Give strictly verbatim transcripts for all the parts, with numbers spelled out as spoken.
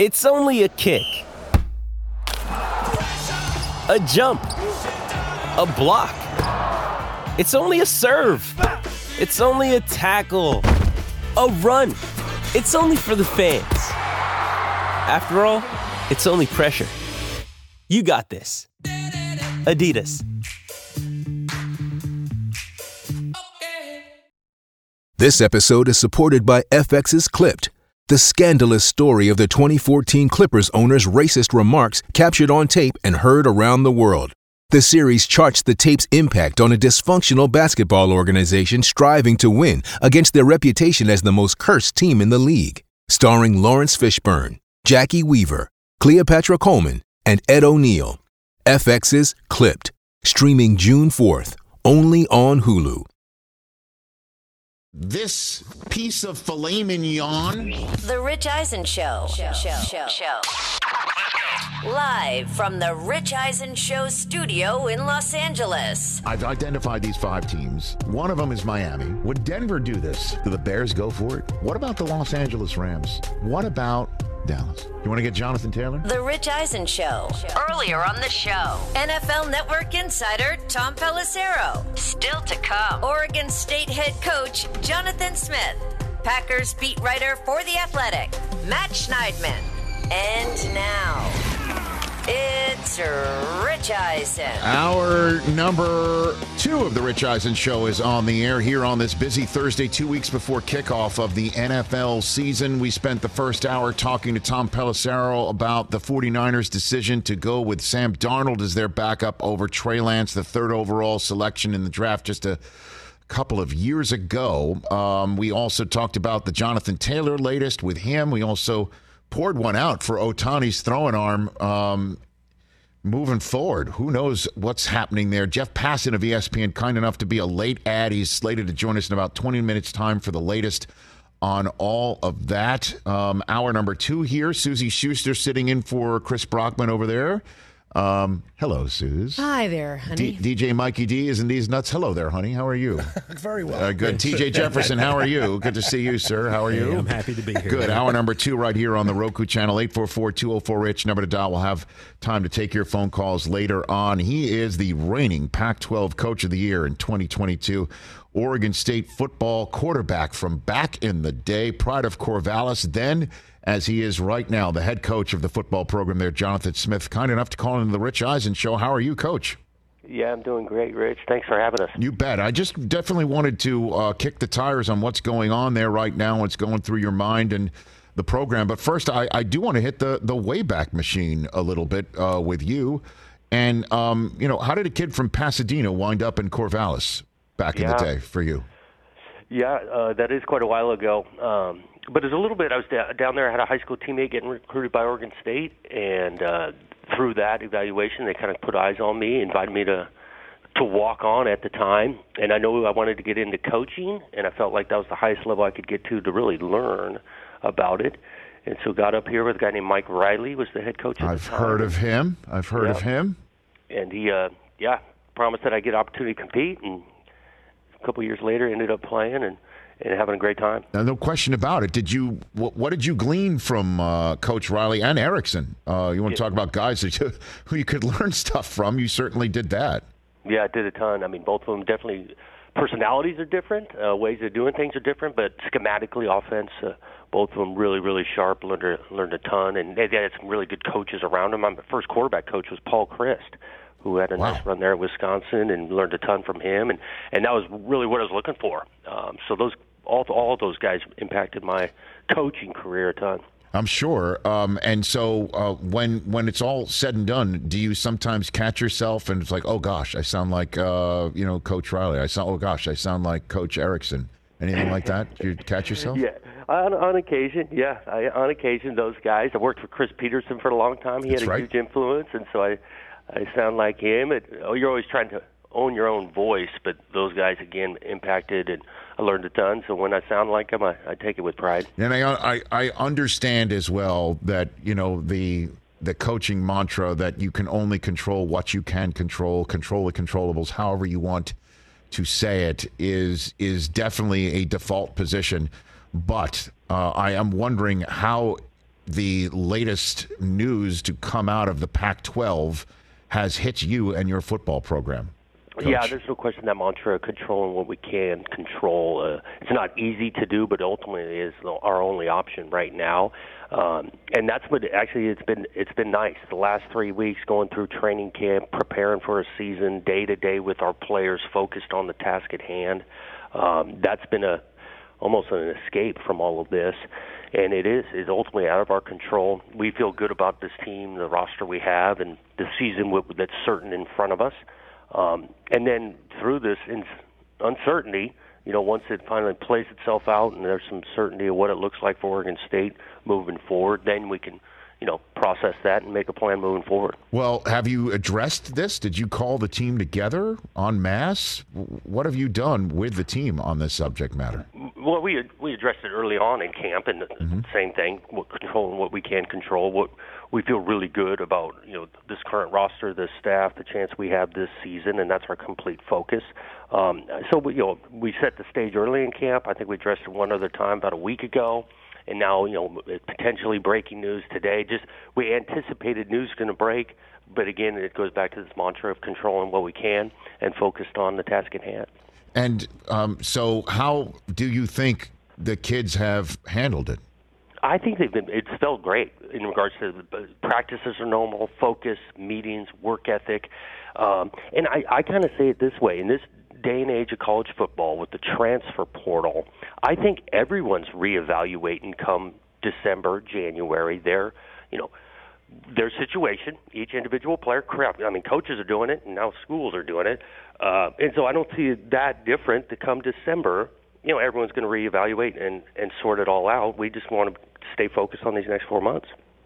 It's only a kick, a jump, a block. It's only a serve. It's only a tackle, a run. It's only for the fans. After all, it's only pressure. You got this. Adidas. This episode is supported by F X's Clipped, the scandalous story of the twenty fourteen Clippers owner's racist remarks captured on tape and heard around the world. The series charts the tape's impact on a dysfunctional basketball organization striving to win against their reputation as the most cursed team in the league. Starring Lawrence Fishburne, Jackie Weaver, Cleopatra Coleman, and Ed O'Neill. F X's Clipped, streaming June fourth, only on Hulu. This piece of filet mignon. The Rich Eisen Show. Show. Show. Show. Show. Live from the Rich Eisen Show studio in Los Angeles. I've identified these five teams. One of them is Miami. Would Denver do this? Do the Bears go for it? What about the Los Angeles Rams? What about Dallas? You want to get Jonathan Taylor? The Rich Eisen Show. Earlier on the show, N F L Network insider Tom Pelissero. Still to come, Oregon State head coach Jonathan Smith. Packers beat writer for The Athletic, Matt Schneidman. And now, it's Rich Eisen. Our number two of the Rich Eisen Show is on the air here on this busy Thursday, two weeks before kickoff of the N F L season. We spent the first hour talking to Tom Pelissero about the 49ers' decision to go with Sam Darnold as their backup over Trey Lance, the third overall selection in the draft just a couple of years ago. Um, we also talked about the Jonathan Taylor latest with him. We also poured one out for Ohtani's throwing arm um, moving forward. Who knows what's happening there? Jeff Passan of E S P N, kind enough to be a late ad. He's slated to join us in about twenty minutes time for the latest on all of that. Um, hour number two here. Susie Schuster sitting in for Chris Brockman over there. Um, hello, Suze. Hi there, honey. D- DJ Mikey D is in these nuts. Hello there, honey. How are you? Very well. Uh, good. T J Jefferson, how are you? Good to see you, sir. How are you? Hey, I'm happy to be here. Good. Hour number two right here on the Roku channel, eight four four, two oh four, RICH. Number to dial. We'll have time to take your phone calls later on. He is the reigning Pac twelve Coach of the Year in twenty twenty-two. Oregon State football quarterback from back in the day. Pride of Corvallis, then as he is right now, the head coach of the football program there, Jonathan Smith. Kind enough to call into the Rich Eisen Show. How are you, Coach? Yeah, I'm doing great, Rich. Thanks for having us. You bet. I just definitely wanted to uh, kick the tires on what's going on there right now, what's going through your mind and the program. But first, I, I do want to hit the, the Wayback Machine a little bit uh, with you. And, um, you know, how did a kid from Pasadena wind up in Corvallis back yeah. in the day for you? Yeah, uh, that is quite a while ago. Um, but it's a little bit, I was da- down there, I had a high school teammate getting recruited by Oregon State, and uh, through that evaluation, they kind of put eyes on me, invited me to to walk on at the time. And I know I wanted to get into coaching, and I felt like that was the highest level I could get to to really learn about it. And so got up here with a guy named Mike Riley, was the head coach at I've the time. heard of him. I've heard yeah. of him. And he, uh, yeah, promised that I'd get an opportunity to compete, and a couple of years later ended up playing and, and having a great time. Now, no question about it. Did you? What, what did you glean from uh, Coach Riley and Erickson? Uh, you want to yeah. talk about guys that you, who you could learn stuff from? You certainly did that. Yeah, I did a ton. I mean, both of them definitely, personalities are different, uh, ways of doing things are different, but schematically, offense, uh, both of them really, really sharp, learned a, learned a ton, and they had some really good coaches around them. My first quarterback coach was Paul Christ, who had a wow. nice run there at Wisconsin, and learned a ton from him, and, and that was really what I was looking for. Um, so those all all of those guys impacted my coaching career a ton. I'm sure. Um, and so uh, when when it's all said and done, do you sometimes catch yourself and it's like, oh gosh, I sound like uh, you know Coach Riley. I sound oh gosh, I sound like Coach Erickson. Anything like that? Do you catch yourself? Yeah, on, on occasion. Yeah, I, on occasion, those guys. I worked for Chris Peterson for a long time. He That's had a right. huge influence, and so I I sound like him. It, oh, you're always trying to own your own voice, but those guys again impacted, and I learned a ton. So when I sound like them, I, I take it with pride. And I, I I understand as well that you know the the coaching mantra that you can only control what you can control, control the controllables, however you want to say it, is is definitely a default position. But uh, I am wondering how the latest news to come out of the Pac twelve has hit you and your football program? Coach? Yeah, there's no question that mantra of controlling what we can control. Uh, it's not easy to do, but ultimately it is our only option right now. Um, and that's what actually it's been. It's been nice the last three weeks going through training camp, preparing for a season, day to day with our players, focused on the task at hand. Um, that's been a almost an escape from all of this. And it is is ultimately out of our control. We feel good about this team, the roster we have, and the season that's certain in front of us. Um, and then through this uncertainty, you know, once it finally plays itself out and there's some certainty of what it looks like for Oregon State moving forward, then we can, you know, process that and make a plan moving forward. Well, have you addressed this? Did you call the team together en masse? What have you done with the team on this subject matter? Well, we we addressed it early on in camp, and mm-hmm. same thing, controlling what we can control. What we feel really good about, you know, this current roster, the staff, the chance we have this season, and that's our complete focus. Um, so, we, you know, we set the stage early in camp. I think we addressed it one other time about a week ago. And now, you know, potentially breaking news today. Just we anticipated news going to break, but again, it goes back to this mantra of controlling what we can and focused on the task at hand. And um, so, how do you think the kids have handled it? I think they've been. It's felt great in regards to the practices are normal, focus, meetings, work ethic, um, and I, I kind of say it this way: in this day and age of college football with the transfer portal, I think everyone's reevaluating come December, January, their, you know, their situation, each individual player. Crap, I mean, coaches are doing it, and now schools are doing it. Uh, and so I don't see it that different to come December. You know, everyone's going to reevaluate and, and sort it all out. We just want to stay focused on these next four months.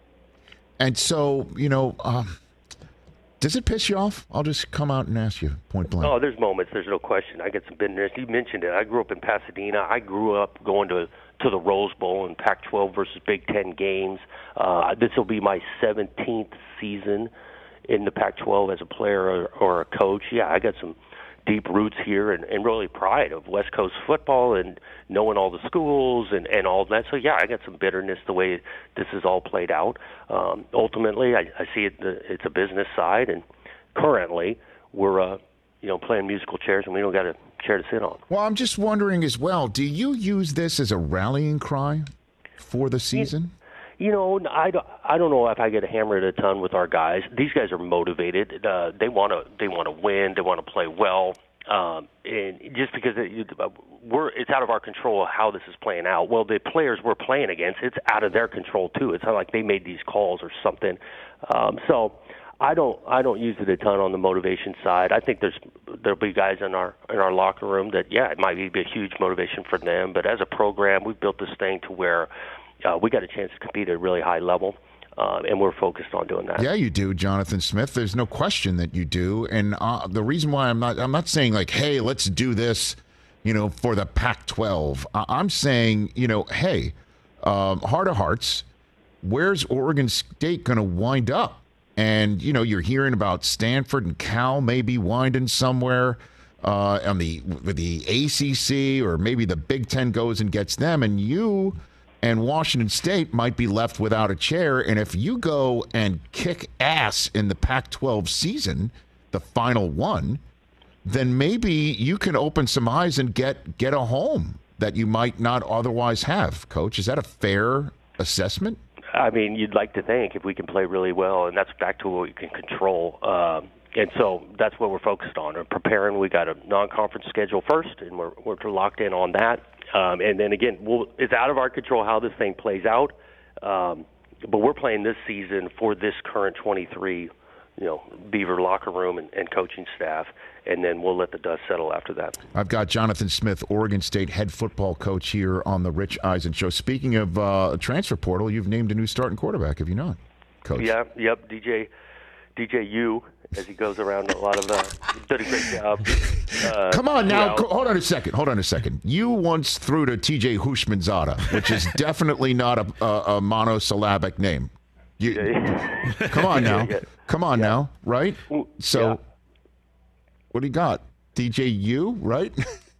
And so, you know, um, does it piss you off? I'll just come out and ask you point blank. Oh, there's moments. There's no question. I get some bitterness. You mentioned it. I grew up in Pasadena. I grew up going to to the Rose Bowl and Pac twelve versus Big Ten games. Uh, this will be my seventeenth season in the Pac twelve as a player or, or a coach. Yeah, I got some deep roots here and, and really pride of West Coast football and knowing all the schools and, and all that. So, yeah, I got some bitterness the way this is all played out. Um, ultimately, I, I see it, it's a business side, and currently we're, uh, you know, playing musical chairs, and we don't got a chair to sit on. Well, I'm just wondering as well, do you use this as a rallying cry for the season? You know, I don't, I don't know if I get hammered a ton with our guys. These guys are motivated. Uh, they want to they want to win. They want to play well. Um, and just because it, we're, it's out of our control how this is playing out. Well, the players we're playing against, it's out of their control too. It's not like they made these calls or something. Um, so I don't I don't use it a ton on the motivation side. I think there's there'll be guys in our in our locker room that yeah, it might be a huge motivation for them. But as a program, we've built this thing to where Uh, we got a chance to compete at a really high level, uh, and we're focused on doing that. Yeah, you do, Jonathan Smith. There's no question that you do. And uh, the reason why I'm not I'm not saying like, hey, let's do this, you know, for the Pac twelve. I- I'm saying, you know, hey, um, heart of hearts, where's Oregon State going to wind up? And, you know, you're hearing about Stanford and Cal maybe winding somewhere uh, on the with the A C C, or maybe the Big Ten goes and gets them, and you and Washington State might be left without a chair. And if you go and kick ass in the Pac twelve season, the final one, then maybe you can open some eyes and get get a home that you might not otherwise have. Coach, is that a fair assessment? I mean, you'd like to think if we can play really well, and that's back to what we can control. Um, and so that's what we're focused on. We're preparing. We got a non-conference schedule first, and we're, we're locked in on that. Um, and then again, we'll, it's out of our control how this thing plays out. Um, but we're playing this season for this current twenty-three, you know, Beaver locker room and, and coaching staff, and then we'll let the dust settle after that. I've got Jonathan Smith, Oregon State head football coach, here on the Rich Eisen Show. Speaking of uh, transfer portal, you've named a new starting quarterback, have you not, Coach? Yeah, yep, D J, D J U, as he goes around a lot of, uh, did a great job. Uh, Come on now, you know. hold on a second, hold on a second. You once threw to T J Hushmanzada, which is definitely not a, a, a monosyllabic name. You, Yeah. Come on now, Yeah, yeah. come on Yeah. now, right? So, Yeah. what do you got? D J U, right?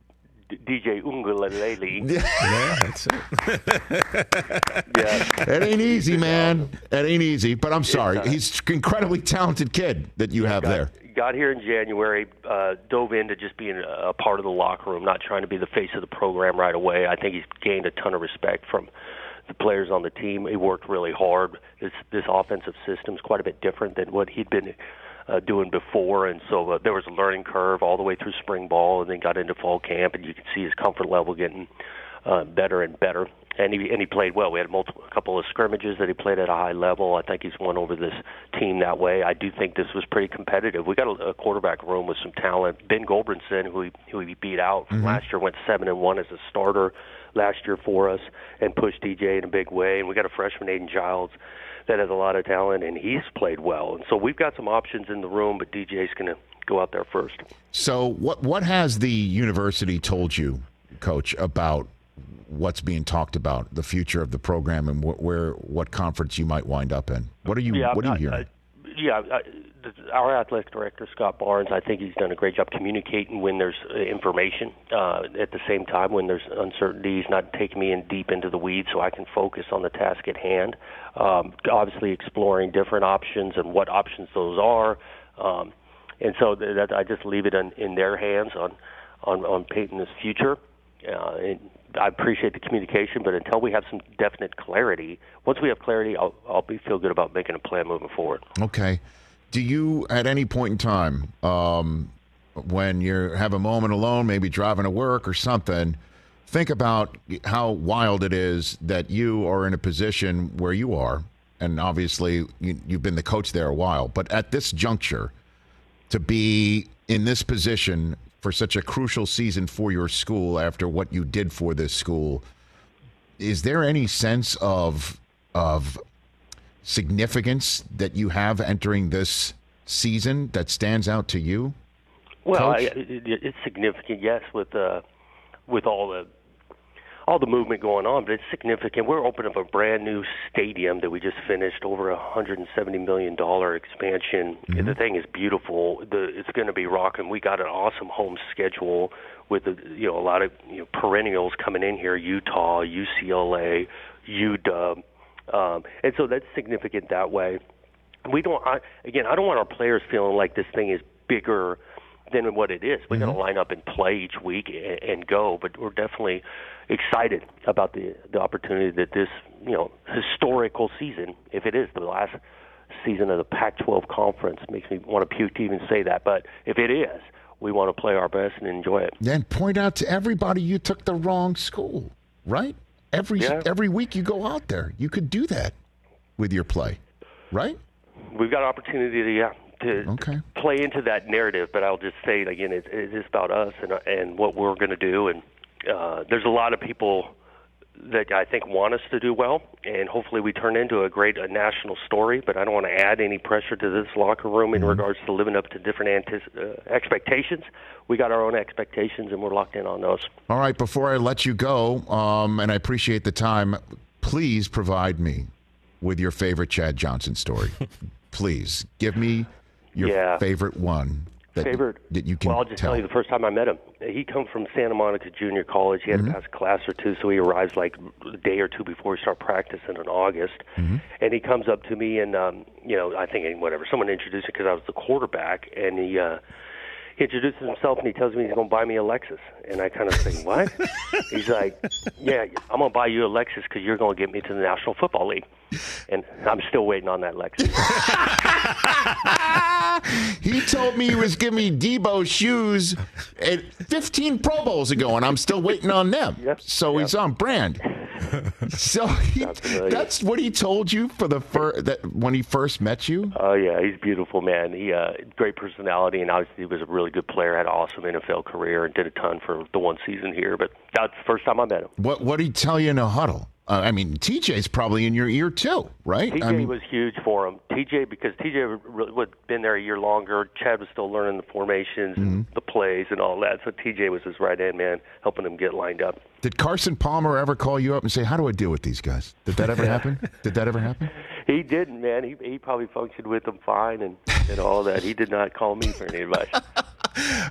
D J Ungulalele. Yeah, that's it. Yeah. It ain't easy, man. It ain't easy, but I'm sorry. He's an incredibly talented kid that you have got, there. Got here in January, uh, dove into just being a, a part of the locker room, not trying to be the face of the program right away. I think he's gained a ton of respect from the players on the team. He worked really hard. This this offensive system is quite a bit different than what he'd been uh, doing before, and so uh, there was a learning curve all the way through spring ball, and then got into fall camp, and you could see his comfort level getting uh, better and better. And he and he played well. We had multiple, a couple of scrimmages that he played at a high level. I think he's won over this team that way. I do think this was pretty competitive. We got a, a quarterback room with some talent. Ben Goldbrinson, who he, who he beat out from mm-hmm. last year, went seven and one as a starter last year for us, and pushed D J in a big way. And we got a freshman, Aiden Giles, that has a lot of talent, and he's played well. And so we've got some options in the room, but D J's going to go out there first. So what what has the university told you, Coach, about what's being talked about, the future of the program, and wh- where what conference you might wind up in? What are you yeah, What are you I, hearing? I, yeah, I, the, our athletic director, Scott Barnes, I think he's done a great job communicating when there's uh, information. Uh, at the same time, when there's uncertainty, he's not taking me in deep into the weeds so I can focus on the task at hand. Um, obviously exploring different options and what options those are. Um, and so that I just leave it in, in their hands on, on, on Peyton's future. Uh, and I appreciate the communication, but until we have some definite clarity, once we have clarity, I'll, I'll be feel good about making a plan moving forward. Okay. Do you, at any point in time, um, when you have a moment alone, maybe driving to work or something, think about how wild it is that you are in a position where you are, and obviously you, you've been the coach there a while, but at this juncture, to be in this position for such a crucial season for your school after what you did for this school, is there any sense of of significance that you have entering this season that stands out to you? Well, I, it, it's significant, yes, with uh, with all the all the movement going on, but it's significant. We're opening up a brand new stadium that we just finished, over a one hundred seventy million dollars expansion. Mm-hmm. The thing is beautiful. The, it's going to be rocking. We got an awesome home schedule with the, you know, a lot of you know, perennials coming in here, Utah, U C L A, U W. Um, and so that's significant that way. We don't, I, again, I don't want our players feeling like this thing is bigger than what it is. We're mm-hmm. going to line up and play each week and, and go, but we're definitely excited about the the opportunity that this, you know, historical season, if it is the last season of the Pac twelve conference, makes me want to puke to even say that, but if it is, we want to play our best and enjoy it. Then point out to everybody you took the wrong school, right? Every yeah. every week you go out there, you could do that with your play, right? We've got opportunity to yeah. to okay. play into that narrative, but I'll just say it again, it, it is about us and and what we're going to do, and uh, there's a lot of people that I think want us to do well, and hopefully we turn into a great a national story, but I don't want to add any pressure to this locker room in mm-hmm. regards to living up to different antis- uh, expectations. We got our own expectations, and we're locked in on those. All right, before I let you go, um, and I appreciate the time, please provide me with your favorite Chad Johnson story. Please, give me your yeah. favorite one. That, favorite that you can Well, I'll just tell. tell you the first time I met him. He come from Santa Monica Junior College. He had mm-hmm. to pass a class or two, so he arrives like a day or two before we start practicing in August. Mm-hmm. And he comes up to me, and um, you know, I think whatever someone introduced him because I was the quarterback, and he. Uh, He introduces himself, and he tells me he's going to buy me a Lexus. And I kind of think, what? He's like, yeah, I'm going to buy you a Lexus because you're going to get me to the National Football League. And I'm still waiting on that Lexus. He told me he was giving me Debo shoes at fifteen Pro Bowls ago, and I'm still waiting on them. Yep. So yep. he's on brand. So he, that's what he told you for the fir- that when he first met you? Oh, uh, yeah, he's beautiful, man. He uh, great personality, and obviously he was a really good player, had an awesome N F L career, and did a ton for the one season here. But that's the first time I met him. What what did he tell you in a huddle? Uh, I mean, T J's probably in your ear too, right? T J I mean, was huge for him. T J, because T J had been there a year longer. Chad was still learning the formations, mm-hmm. and the plays, and all that. So T J was his right hand man, helping him get lined up. Did Carson Palmer ever call you up and say, "How do I deal with these guys"? Did that ever happen? Did that ever happen? He didn't, man. He he probably functioned with them fine and, and all that. He did not call me for any advice.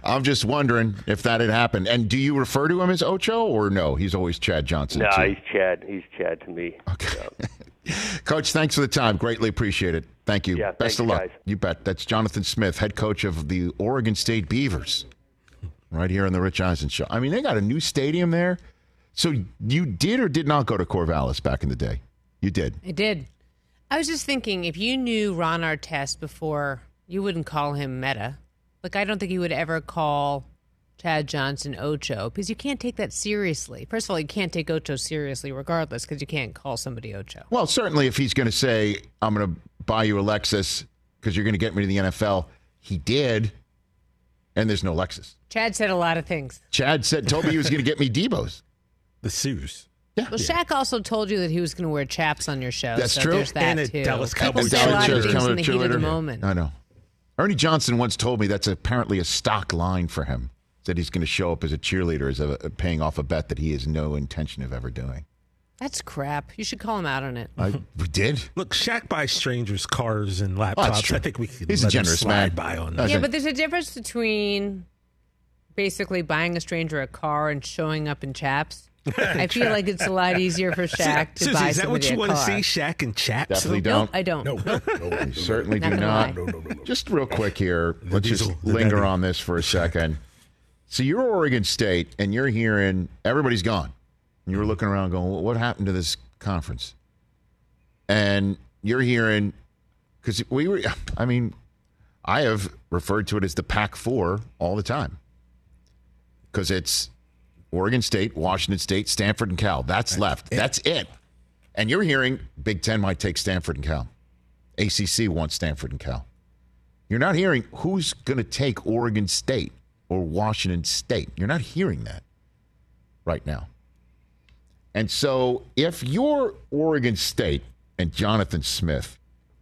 I'm just wondering if that had happened. And do you refer to him as Ocho or no? He's always Chad Johnson. No, too. he's Chad. He's Chad to me. Okay. So. Coach, thanks for the time. Greatly appreciate it. Thank you. Yeah, Best thank of you, luck. guys. You bet. That's Jonathan Smith, head coach of the Oregon State Beavers, right here on the Rich Eisen Show. I mean, they got a new stadium there. So you did or did not go to Corvallis back in the day? You did. I did. I was just thinking, if you knew Ron Artest before, you wouldn't call him Meta. Like, I don't think you would ever call Chad Johnson Ocho, because you can't take that seriously. First of all, you can't take Ocho seriously regardless, because you can't call somebody Ocho. Well, certainly if he's going to say, I'm going to buy you a Lexus because you're going to get me to the N F L, he did, and there's no Lexus. Chad said a lot of things. Chad said, told me he was going to get me Debo's. The Soos. Yeah. Well, Shaq also told you that he was going to wear chaps on your show. That's so true. There's that And a too. Dallas People Cowboys say a lot of cheerleader. things in the heat of the Cheerleader. moment. I know. Ernie Johnson once told me that's apparently a stock line for him. That he's going to show up as a cheerleader, as a, paying off a bet that he has no intention of ever doing. That's crap. You should call him out on it. I, we did. Look, Shaq buys strangers cars and laptops. Oh, that's true. I think we could He's a let him generous slide man. by on I that. Yeah, think- but there's a difference between basically buying a stranger a car and showing up in chaps. I feel like it's a lot easier for Shaq to Susie, buy is that what somebody you a want to car. see, Shaq and chaps? Definitely Nope, don't. I don't. No, no, no. We certainly Not do gonna not. lie. No, no, no, no. Just real quick here. Let's diesel, just the linger daddy. on this for a second. So you're Oregon State, and you're hearing everybody's gone. And you were looking around going, "Well, what happened to this conference?" And you're hearing, because we were, I mean, I have referred to it as the Pac four all the time. Because it's Oregon State, Washington State, Stanford, and Cal. That's left. it. That's it. And you're hearing Big Ten might take Stanford and Cal. A C C wants Stanford and Cal. You're not hearing who's going to take Oregon State or Washington State. You're not hearing that right now. And so if you're Oregon State and Jonathan Smith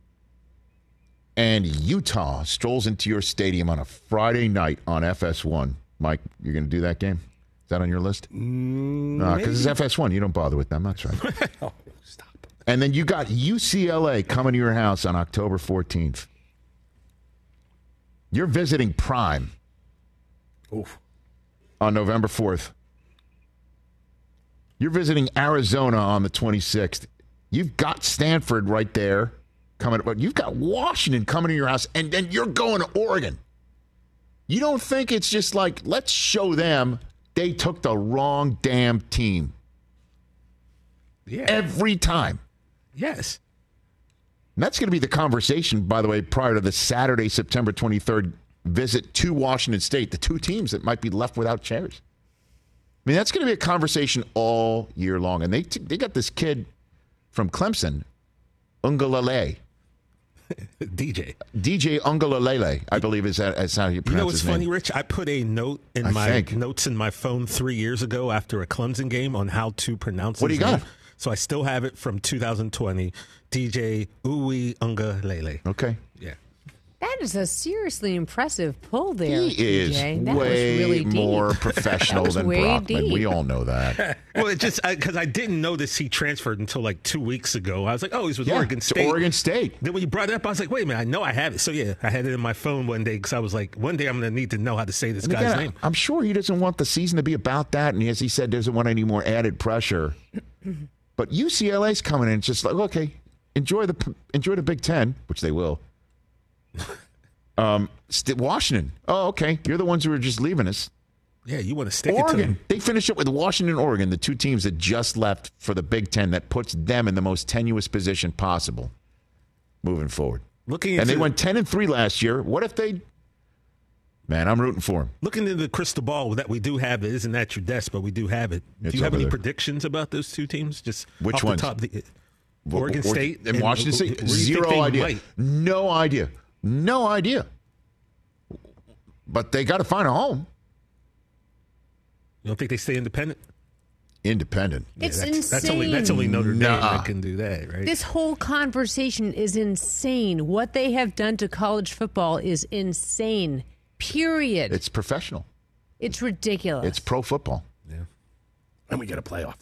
and Utah strolls into your stadium on a Friday night on F S one, Mike, you're going to do that game? Is that on your list? No, because it's F S one. You don't bother with them. That's right. Oh, stop. And then you got U C L A coming to your house on October fourteenth. You're visiting Prime Oof. on November fourth. You're visiting Arizona on the twenty-sixth. You've got Stanford right there coming, but you've got Washington coming to your house, and then you're going to Oregon. You don't think it's just like, let's show them they took the wrong damn team Yeah. every time. yes. And that's going to be the conversation, by the way, prior to the Saturday, September twenty-third visit to Washington State, the two teams that might be left without chairs. I mean, that's going to be a conversation all year long. And they they got this kid from Clemson, Ungalalele. D J. D J Ungalalele, I believe is, that, is how you You pronounce know what's his funny, name. Rich? I put a note in I my think. notes in my phone three years ago after a Clemson game on how to pronounce What do his you got? name. So I still have it from two thousand twenty. D J Uwe Ungalele. Okay. Yeah. That is a seriously impressive pull there, He is D J. That way was really deep. more professional That was than way Brockman. deep. We all know that. Well, it just because I, I didn't notice he transferred until like two weeks ago. I was like, oh, he's with Yeah, Oregon it's State. Oregon State. Then when you brought it up, I was like, wait a minute, I know I have it. So yeah, I had it in my phone one day because I was like, one day I'm going to need to know how to say this And guy's again, name. I'm sure he doesn't want the season to be about that, and as he said, doesn't want any more added pressure. But U C L A's coming in, it's just like, okay, enjoy the enjoy the Big Ten, which they will. Um, st- Washington, oh, okay, you're the ones who are just leaving us. Yeah, you want to stick it to Oregon, him. they finished up with Washington and Oregon, the two teams that just left for the Big Ten. That puts them in the most tenuous position possible moving forward. Looking And they into- went ten and three last year. What if they? Man, I'm rooting for them. Looking into the crystal ball that we do have, it isn't at your desk, but we do have it. It's do you have over any there. predictions about those two teams? Just Which off ones? The top, the, Wh- Oregon wh- State and Washington wh- State. where do you think Zero they idea. might? No idea. No idea. But they got to find a home. You don't think they stay independent? Independent. It's that's, insane. That's only that's only Notre Dame Nuh-uh. that can do that, right? This whole conversation is insane. What they have done to college football is insane. Period. It's, It's professional. ridiculous. It's pro football. and we get a playoff.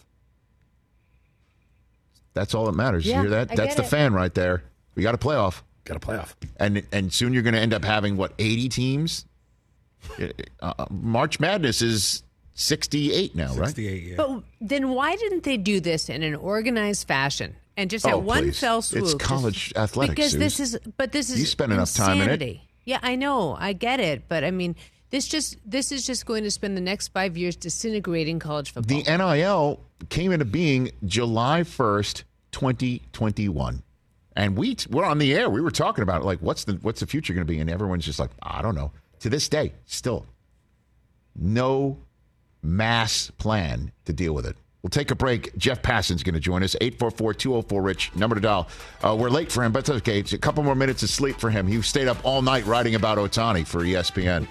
That's all that matters. Yeah, you hear that? I That's get the it. fan right there. We got a playoff. Got a playoff. And and soon you're going to end up having, what, eighty teams Uh, March Madness is sixty-eight now, right? sixty-eight, yeah. But then why didn't they do this in an organized fashion and just at Oh, one please. fell swoop? It's college just, athletics, Because Suze. this is, but this is You spend enough time in it. insanity. Yeah, I know, I get it, but I mean, this just this is just going to spend the next five years disintegrating college football. The N I L came into being July first, twenty twenty-one. And we we're on the air. We were talking about it, like what's the what's the future going to be? And everyone's just like, I don't know. To this day, still no mass plan to deal with it. We'll take a break. Jeff Passan's going to join us. eight four four, two oh four, RICH, number to dial. Uh, we're late for him, but it's okay. It's a couple more minutes of sleep for him. He stayed up all night writing about Ohtani for E S P N.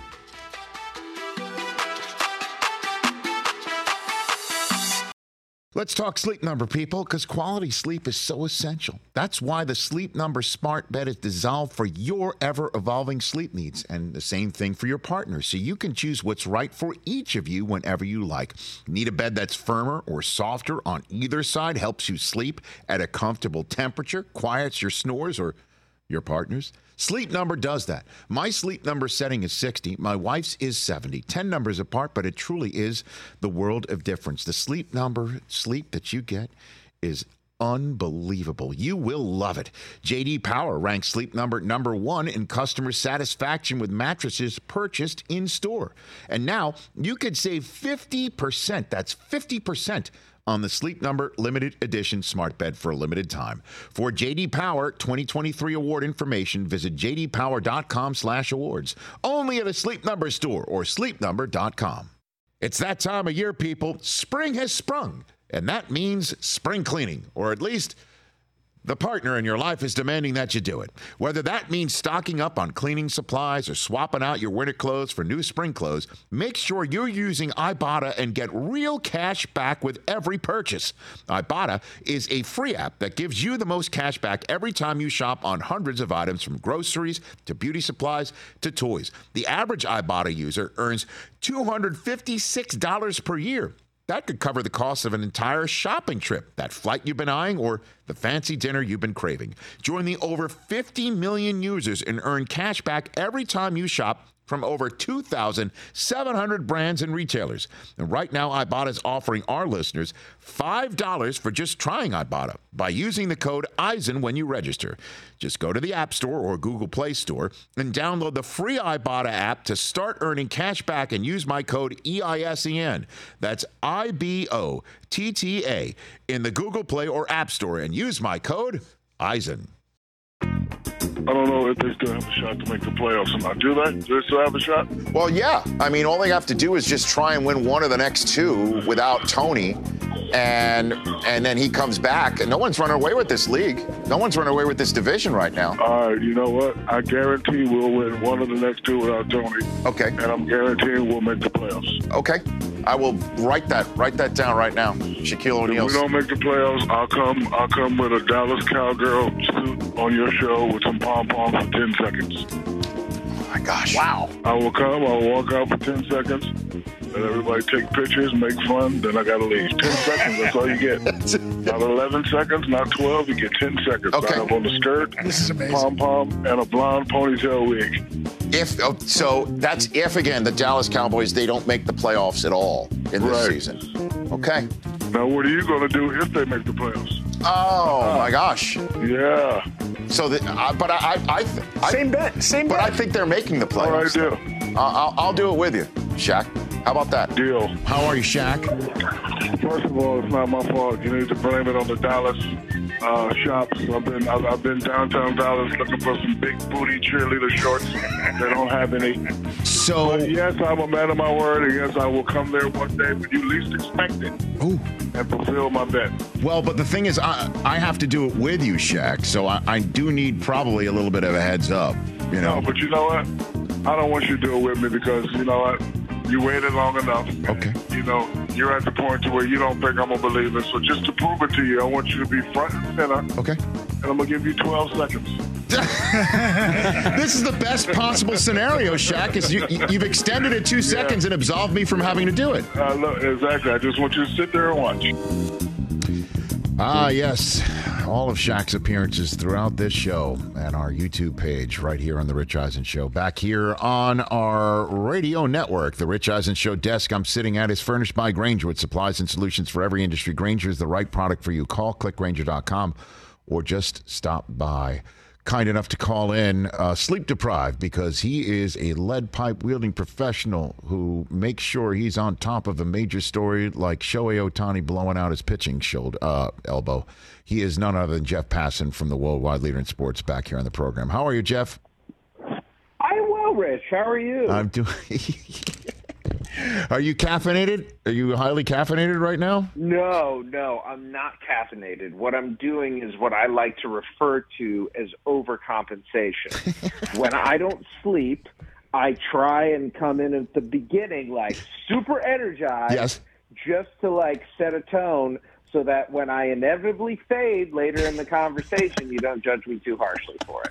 Let's talk Sleep Number, people, because quality sleep is so essential. That's why the Sleep Number smart bed is designed for your ever-evolving sleep needs, and the same thing for your partner, so you can choose what's right for each of you whenever you like. Need a bed that's firmer or softer on either side, helps you sleep at a comfortable temperature, quiets your snores or your partner's? Sleep Number does that. My Sleep Number setting is sixty. My wife's is seventy. ten numbers apart, but it truly is the world of difference. The Sleep Number sleep that you get is unbelievable. You will love it. J D Power ranks Sleep Number number one in customer satisfaction with mattresses purchased in store. And now you could save fifty percent. That's fifty percent on the Sleep Number limited edition smart bed for a limited time. For J D Power twenty twenty-three award information, visit j d power dot com slash awards. Only at a Sleep Number store or sleep number dot com. It's that time of year, people. Spring has sprung, and that means spring cleaning, or at least the partner in your life is demanding that you do it. Whether that means stocking up on cleaning supplies or swapping out your winter clothes for new spring clothes, make sure you're using Ibotta and get real cash back with every purchase. Ibotta is a free app that gives you the most cash back every time you shop on hundreds of items, from groceries to beauty supplies to toys. The average Ibotta user earns two hundred fifty-six dollars per year. That could cover the cost of an entire shopping trip, that flight you've been eyeing, or the fancy dinner you've been craving. Join the over fifty million users and earn cash back every time you shop from over two thousand seven hundred brands and retailers. And right now, Ibotta is offering our listeners five dollars for just trying Ibotta by using the code Eisen when you register. Just go to the App Store or Google Play Store and download the free Ibotta app to start earning cash back and use my code E I S E N. That's I B O T T A in the Google Play or App Store and use my code Eisen. I don't know if they still have a shot to make the playoffs or not. Do they? Do they still have a shot? Well, yeah. I mean, all they have to do is just try and win one of the next two without Tony, and and then he comes back. And no one's running away with this league. No one's running away with this division right now. All right, you know what? I guarantee we'll win one of the next two without Tony. Okay. And I'm guaranteeing we'll make the playoffs. Okay. I will write that write that down right now. Shaquille O'Neal. If we don't make the playoffs, I'll come I'll come with a Dallas Cowgirl suit on your show with some pom-poms for ten seconds. Oh, my gosh. Wow. I will come, I'll walk out for ten seconds, let everybody take pictures, make fun, then I got to leave. ten seconds, that's all you get. Not eleven seconds, not twelve, you get ten seconds. Okay. I have on the skirt, This is amazing. pom-pom, and a blonde ponytail wig. If oh, so, that's if, again, the Dallas Cowboys, they don't make the playoffs at all in this Right. season. Okay. Now, what are you going to do if they make the playoffs? Oh, my gosh. Yeah. So, the, uh, but I, I, I, th- I Same bet. Same But bet. I think they're making the All right, playoffs. deal. Uh, I'll, I'll do it with you, Shaq. How about that? Deal. How are you, Shaq? First of all, it's not my fault. You need to blame it on the Dallas uh, shops. I've been I've, I've been downtown Dallas looking for some big booty cheerleader shorts. They don't have any. So, But yes, I'm a man of my word, and yes, I will come there one day when you least expect it ooh. and fulfill my bet. Well, but the thing is, I, I have to do it with you, Shaq. So I, I do need probably a little bit of a heads up, you know. No, but you know what? I don't want you to do it with me because you know what? You waited long enough. Okay. You know, you're at the point to where you don't think I'm a believer. So just to prove it to you, I want you to be front and center. Okay. And I'm going to give you twelve seconds. This is the best possible scenario, Shaq, is you, you've extended it two seconds and absolved me from having to do it. Uh, look, exactly. I just want you to sit there and watch. Ah, yes. all of Shaq's appearances throughout this show at our YouTube page right here on The Rich Eisen Show. Back here on our radio network, The Rich Eisen Show desk I'm sitting at is furnished by Grainger with supplies and solutions for every industry. Grainger is the right product for you. Call click grainger dot com or just stop by. Kind enough to call in, uh, sleep deprived, because he is a lead pipe wielding professional who makes sure he's on top of a major story like Shohei Ohtani blowing out his pitching shoulder, uh, elbow. He is none other than Jeff Passan from the Worldwide Leader in Sports back here on the program. How are you, Jeff? I'm well, Rich. How are you? I'm doing. Are you caffeinated? Are you highly caffeinated right now? No, no, I'm not caffeinated. What I'm doing is what I like to refer to as overcompensation. When I don't sleep, I try and come in at the beginning like super energized, yes, just to like set a tone so that when I inevitably fade later in the conversation, you don't judge me too harshly for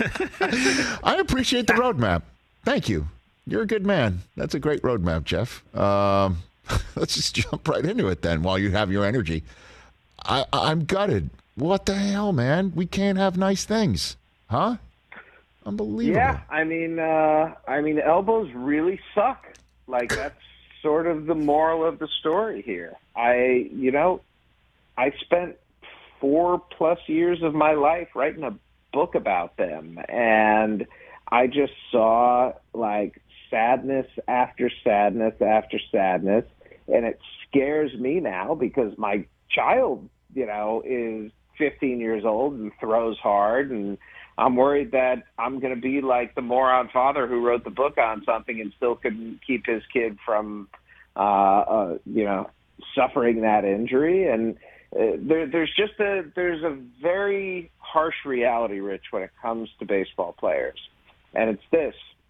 it. I appreciate the roadmap. Thank you. You're a good man. That's a great roadmap, Jeff. Um, let's just jump right into it then while you have your energy. I, I'm gutted. What the hell, man? We can't have nice things. Huh? Unbelievable. Yeah, I mean, uh, I mean, elbows really suck. Like, that's sort of the moral of the story here. I, you know, I spent four plus years of my life writing a book about them, and I just saw, like, sadness after sadness after sadness, and it scares me now because my child, you know, is fifteen years old and throws hard, and I'm worried that I'm going to be like the moron father who wrote the book on something and still couldn't keep his kid from, uh, uh, you know, suffering that injury. And uh, there, there's just a there's a very harsh reality, Rich, when it comes to baseball players, and it's this.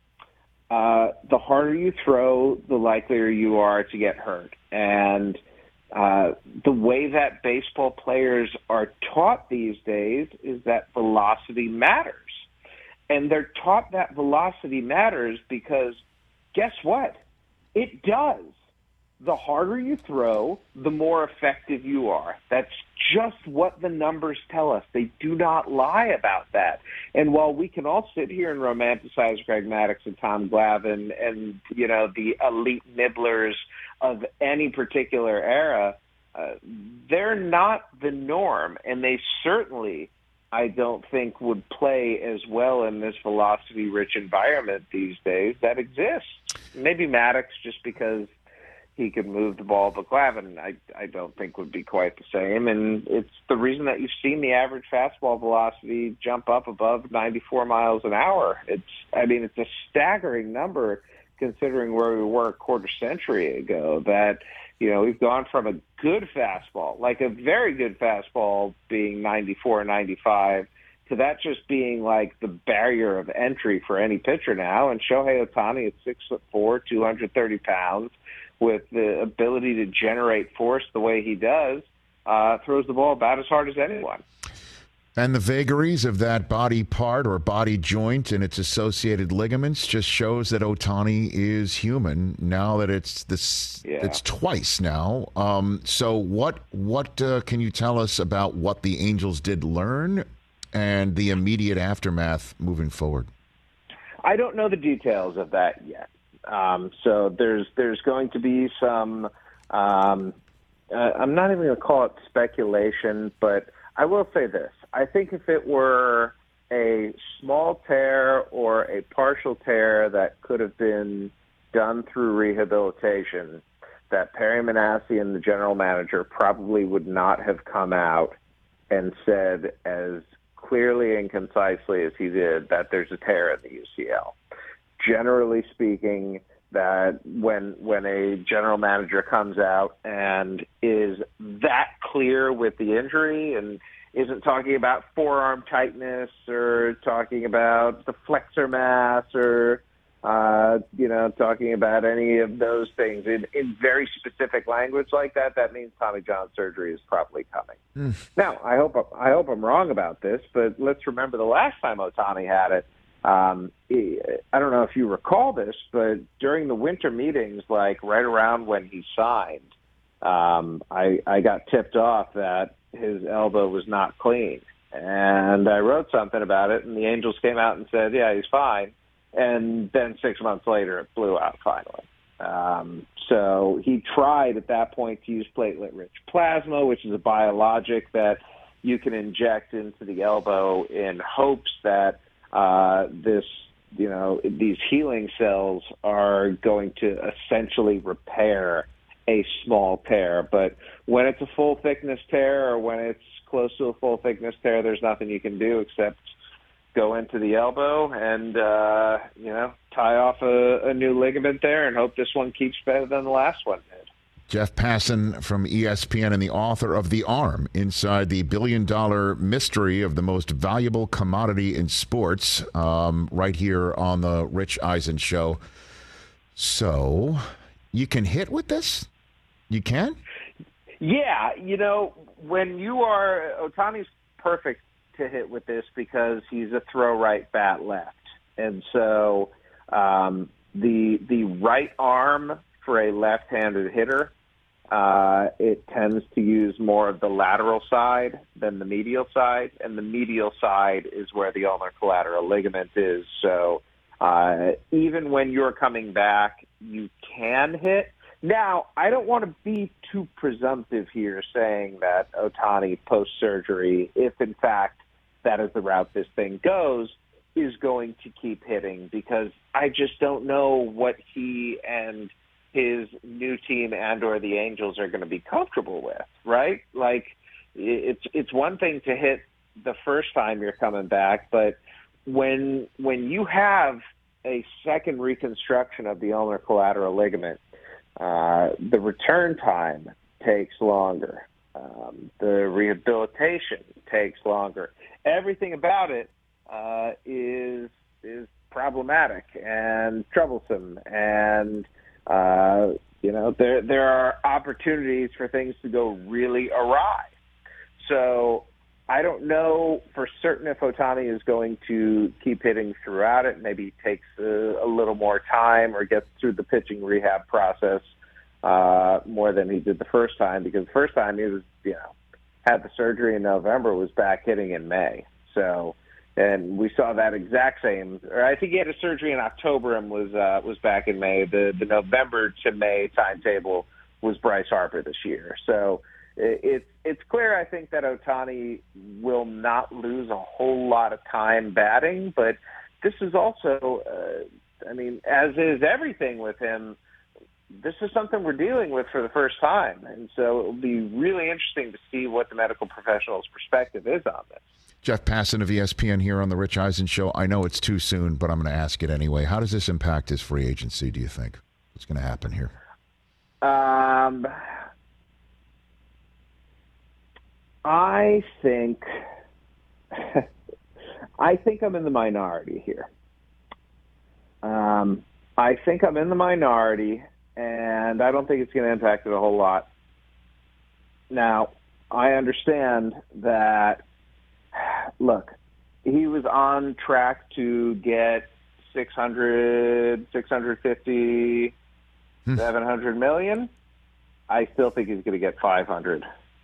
Uh, the harder you throw, the likelier you are to get hurt. And uh, the way that baseball players are taught these days is that velocity matters. And they're taught that velocity matters because guess what? It does. The harder you throw, the more effective you are. That's just what the numbers tell us. They do not lie about that. And while we can all sit here and romanticize Greg Maddux and Tom Glavine and, you know, the elite nibblers of any particular era, uh, they're not the norm. And they certainly, I don't think, would play as well in this velocity-rich environment these days that exists. Maybe Maddux just because he could move the ball, but Glavine, I, I don't think would be quite the same. And it's the reason that you've seen the average fastball velocity jump up above ninety-four miles an hour. It's, I mean, it's a staggering number considering where we were a quarter century ago, that, you know, we've gone from a good fastball, like a very good fastball being ninety-four, ninety-five, to that just being like the barrier of entry for any pitcher now. And Shohei Ohtani at six foot four, two hundred thirty pounds, with the ability to generate force the way he does, uh, throws the ball about as hard as anyone. And the vagaries of that body part or body joint and its associated ligaments just shows that Ohtani is human now that it's this, yeah. it's twice now. Um, so what, what uh, can you tell us about what the Angels did learn and the immediate aftermath moving forward? I don't know the details of that yet. Um, so there's there's going to be some, um, uh, I'm not even going to call it speculation, but I will say this. I think if it were a small tear or a partial tear that could have been done through rehabilitation, that Perry Minasian, the general manager, probably would not have come out and said as clearly and concisely as he did that there's a tear in the U C L. Generally speaking, that when when a general manager comes out and is that clear with the injury and isn't talking about forearm tightness or talking about the flexor mass or, uh, you know, talking about any of those things in, in very specific language like that, that means Tommy John surgery is probably coming. Mm. Now, I hope I hope I'm wrong about this, but let's remember the last time Ohtani had it. Um, I don't know if you recall this, but during the winter meetings, like right around when he signed, um, I, I got tipped off that his elbow was not clean. And I wrote something about it, and the Angels came out and said, yeah, he's fine. And then six months later, it blew out finally. Um, so he tried at that point to use platelet-rich plasma, which is a biologic that you can inject into the elbow in hopes that uh, this, you know, these healing cells are going to essentially repair a small tear. But when it's a full-thickness tear or when it's close to a full-thickness tear, there's nothing you can do except go into the elbow and, uh, you know, tie off a, a new ligament there and hope this one keeps better than the last one did. Jeff Passan from E S P N and the author of The Arm, Inside the Billion-Dollar Mystery of the Most Valuable Commodity in Sports, um, right here on the Rich Eisen Show. So, you can hit with this? You can? Yeah, you know, when you are – Ohtani's perfect to hit with this because he's a throw right, bat left. And so um, the the right arm for a left-handed hitter, uh, it tends to use more of the lateral side than the medial side, and the medial side is where the ulnar collateral ligament is. So uh, even when you're coming back, you can hit. Now, I don't want to be too presumptive here saying that Ohtani post-surgery, if in fact that is the route this thing goes, is going to keep hitting, because I just don't know what he and his new team and or the Angels are going to be comfortable with, right? Like, it's it's one thing to hit the first time you're coming back, but when when you have a second reconstruction of the ulnar collateral ligament, uh, the return time takes longer. Um, the rehabilitation takes longer. Everything about it uh, is is problematic and troublesome, and uh, you know there there are opportunities for things to go really awry. So I don't know for certain if Ohtani is going to keep hitting throughout it. Maybe he takes a, a little more time or gets through the pitching rehab process uh, more than he did the first time, because the first time he was, you know, had the surgery in November, was back hitting in May. So, and we saw that exact same, or I think he had a surgery in October and was uh, was back in May. The the November to May timetable was Bryce Harper this year. So it's it's clear, I think, that Ohtani will not lose a whole lot of time batting, but this is also, uh, I mean, as is everything with him, this is something we're dealing with for the first time. And so it will be really interesting to see what the medical professional's perspective is on this. Jeff Passan of E S P N here on the Rich Eisen Show. I know it's too soon, but I'm going to ask it anyway. How does this impact his free agency, do you think? What's going to happen here? Um, I think, I think I'm in the minority here. Um, I think I'm in the minority, and I don't think it's going to impact it a whole lot. Now, I understand that, look, he was on track to get six hundred, six hundred fifty, hmm. seven hundred million. I still think he's going to get five hundred.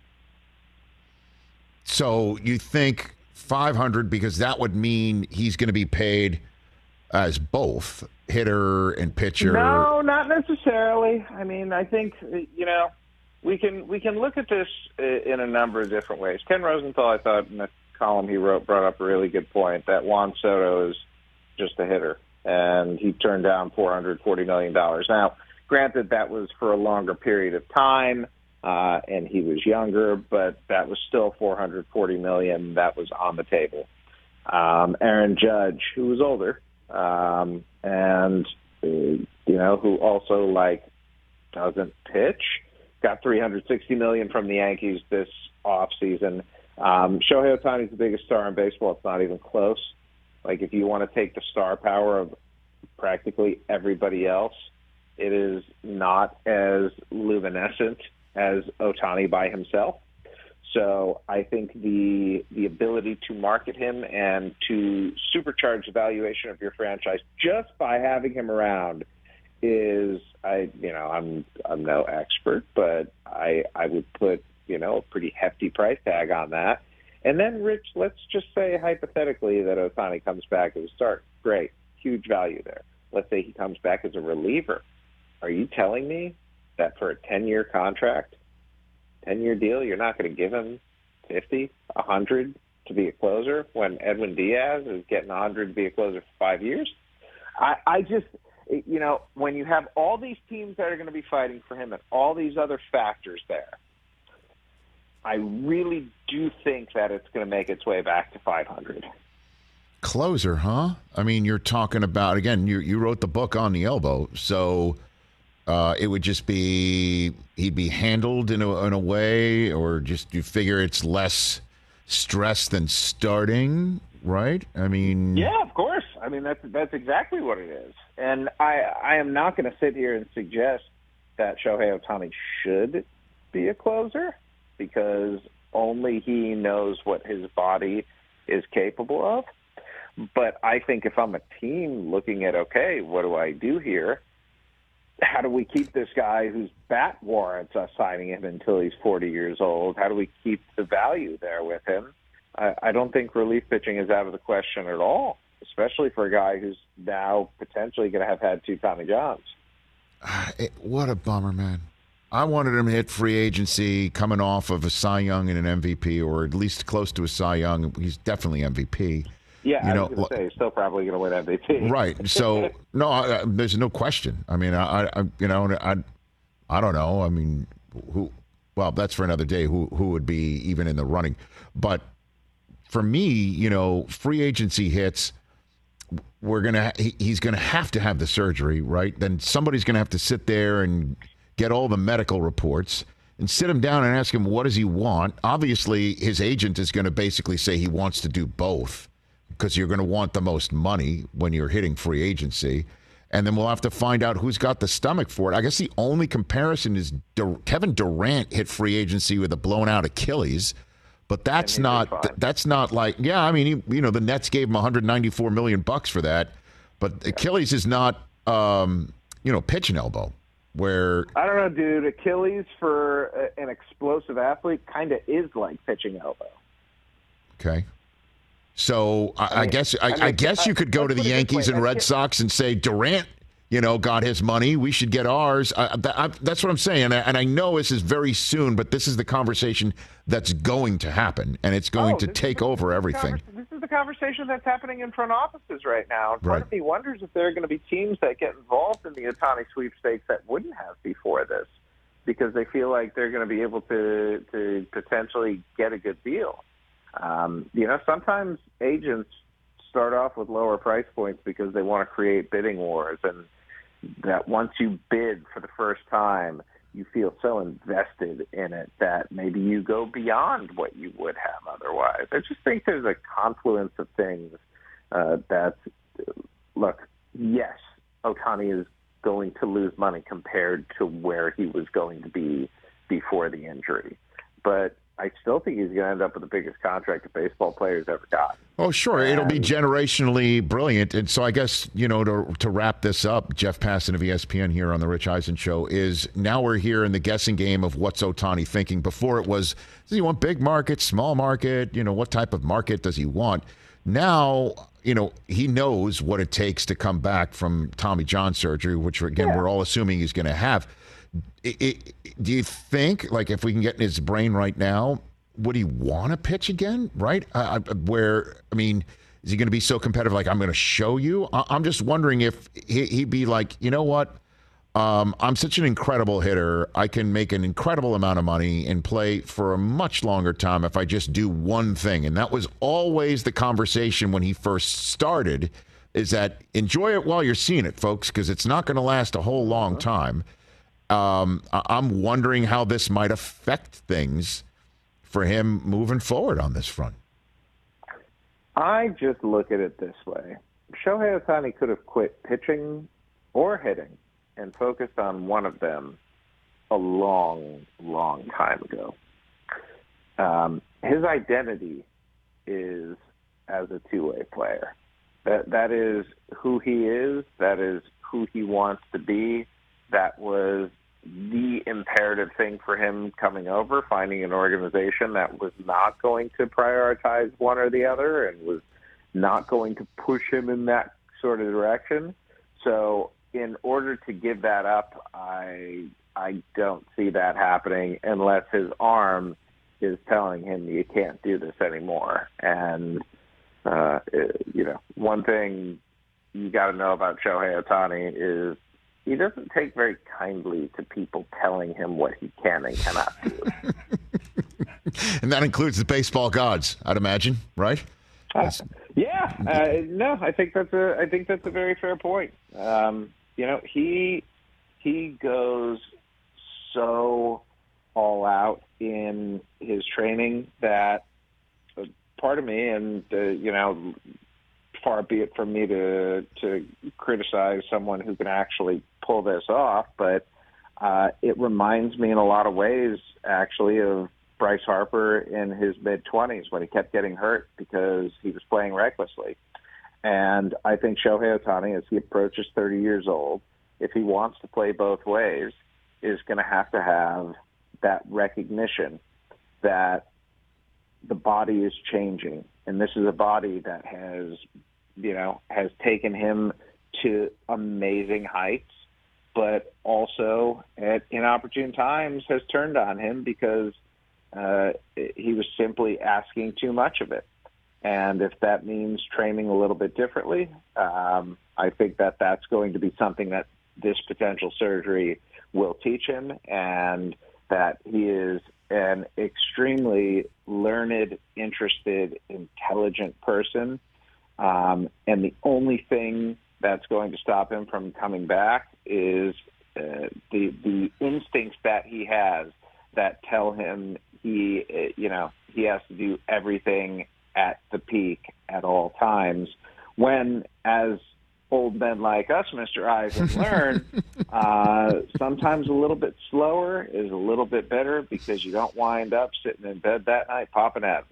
So you think five hundred, because that would mean he's going to be paid as both hitter and pitcher? No, not necessarily. I mean, I think, you know, we can we can look at this in a number of different ways. Ken Rosenthal, I thought, in the column he wrote, brought up a really good point that Juan Soto is just a hitter, and he turned down four hundred forty million dollars. Now, granted, that was for a longer period of time, uh, and he was younger, but that was still four hundred forty million dollars that was on the table. Um, Aaron Judge, who was older, um, and, uh, you know, who also, like, doesn't pitch, got three hundred sixty million dollars from the Yankees this offseason. Um, Shohei Ohtani is the biggest star in baseball. It's not even close. Like, if you want to take the star power of practically everybody else, it is not as luminescent as Ohtani by himself. So I think the the ability to market him and to supercharge the valuation of your franchise just by having him around is, I you know, I'm I'm no expert, but I I would put you know, a pretty hefty price tag on that. And then, Rich, let's just say hypothetically that Ohtani comes back as a start. Great, huge value there. Let's say he comes back as a reliever. Are you telling me that for a ten-year contract, ten-year deal, you're not going to give him fifty, one hundred to be a closer when Edwin Diaz is getting one hundred to be a closer for five years? I, I just, you know, when you have all these teams that are going to be fighting for him and all these other factors there, I really do think that it's going to make its way back to five hundred. Closer, huh? I mean, you're talking about, again, you you wrote the book on the elbow, so uh, it would just be, he'd be handled in a, in a way, or just you figure it's less stress than starting, right? I mean... Yeah, of course. I mean, that's that's exactly what it is. And I, I am not going to sit here and suggest that Shohei Ohtani should be a closer, because only he knows what his body is capable of. But I think if I'm a team looking at, okay, what do I do here? How do we keep this guy whose bat warrants us signing him until he's forty years old? How do we keep the value there with him? I, I don't think relief pitching is out of the question at all, especially for a guy who's now potentially going to have had two Tommy Johns. It, what a bummer, man. I wanted him to hit free agency coming off of a Cy Young and an M V P, or at least close to a Cy Young. He's definitely M V P. Yeah, you I know, was going to say, he's still probably going to win M V P. Right. So, no, I, there's no question. I mean, I, I, you know, I, I don't know. I mean, who? Well, that's for another day. Who, who would be even in the running? But for me, you know, free agency hits. We're gonna. He, he's gonna have to have the surgery, right? Then somebody's gonna have to sit there and get all the medical reports and sit him down and ask him what does he want. Obviously, his agent is going to basically say he wants to do both, because you're going to want the most money when you're hitting free agency. And then we'll have to find out who's got the stomach for it. I guess the only comparison is Dur- Kevin Durant hit free agency with a blown out Achilles, but that's not th- that's not like, yeah, I mean, he, you know, the Nets gave him one hundred ninety-four million bucks for that, but yeah. Achilles is not, um, you know, pitching elbow. Where I don't know, dude. Achilles for a, an explosive athlete kind of is like pitching elbow. Okay. So I, I, mean, I guess I, I, mean, I guess you could go to the Yankees and Red Sox and say Durant, you know, got his money. We should get ours. I, I, that's what I'm saying. And I, and I know this is very soon, but this is the conversation that's going to happen, and it's going oh, to take the, over everything. This is the conversation that's happening in front offices right now. And part right. of me wonders if there are going to be teams that get involved in the Ohtani sweepstakes that wouldn't have before this, because they feel like they're going to be able to to potentially get a good deal. Um, you know, sometimes agents start off with lower price points because they want to create bidding wars, and that once you bid for the first time, you feel so invested in it that maybe you go beyond what you would have otherwise. I just think there's a confluence of things uh, that, look, yes, Ohtani is going to lose money compared to where he was going to be before the injury, but I still think he's going to end up with the biggest contract a baseball player's ever got. Oh, sure. And it'll be generationally brilliant. And so I guess, you know, to to wrap this up, Jeff Passan of E S P N here on the Rich Eisen Show, is now we're here in the guessing game of what's Ohtani thinking. Before it was, does he want big market, small market? You know, what type of market does he want? Now, you know, he knows what it takes to come back from Tommy John surgery, which, again, yeah. we're all assuming he's going to have. It, it, do you think, like, if we can get in his brain right now, would he want to pitch again, right? Uh, where, I mean, is he going to be so competitive, like, I'm going to show you? I, I'm just wondering if he, he'd be like, you know what? Um, I'm such an incredible hitter. I can make an incredible amount of money and play for a much longer time if I just do one thing. And that was always the conversation when he first started, is that enjoy it while you're seeing it, folks, because it's not going to last a whole long time. Um, I'm wondering how this might affect things for him moving forward on this front. I just look at it this way. Shohei Ohtani could have quit pitching or hitting and focused on one of them a long, long time ago. Um, his identity is as a two-way player. That That is who he is. That is who he wants to be. That was the imperative thing for him coming over, finding an organization that was not going to prioritize one or the other and was not going to push him in that sort of direction. So in order to give that up, I I don't see that happening unless his arm is telling him you can't do this anymore. And, uh, you know, one thing you got to know about Shohei Ohtani is he doesn't take very kindly to people telling him what he can and cannot do. And that includes the baseball gods, I'd imagine, right? Uh, yeah, uh, no, I think that's a I think that's a very fair point. Um, you know, he he goes so all out in his training that uh, part of me, and uh, you know, far be it from me to to criticize someone who can actually pull this off, but uh, it reminds me in a lot of ways, actually, of Bryce Harper in his mid-twenties when he kept getting hurt because he was playing recklessly. And I think Shohei Ohtani, as he approaches thirty years old, if he wants to play both ways, is going to have to have that recognition that the body is changing. And this is a body that has, you know, has taken him to amazing heights, but also at inopportune times has turned on him because uh, he was simply asking too much of it. And if that means training a little bit differently, um, I think that that's going to be something that this potential surgery will teach him, and that he is an extremely learned, interested, intelligent person. Um, and the only thing that's going to stop him from coming back is uh, the the instincts that he has that tell him he, uh, you know, he has to do everything at the peak at all times. When, as old men like us, Mister Eisen, learn, uh, sometimes a little bit slower is a little bit better because you don't wind up sitting in bed that night popping Advil.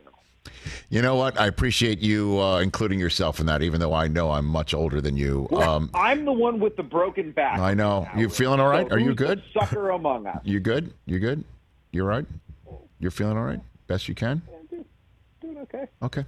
You know what? I appreciate you uh, including yourself in that, even though I know I'm much older than you. Um, I'm the one with the broken back. I know. You feeling all right? So Are you who's the good? sucker among us. You good? You good? You all right? You're feeling all right? Best you can? Doing, doing okay. Okay.